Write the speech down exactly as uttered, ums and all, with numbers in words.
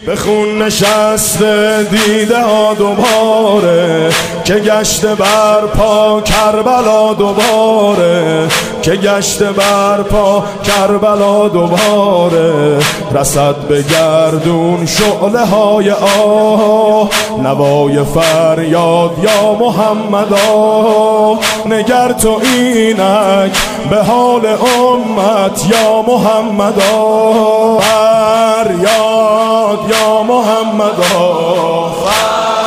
به خون نشسته دیده ها دوباره، که گشته بر پا کربلا دوباره، که گشته بر پا کربلا دوباره. رسد به گردون شعله های آه، نوای فریاد یا محمدا. نگر تو اینک به حال امت یا محمدا. فریاد یا محمدا.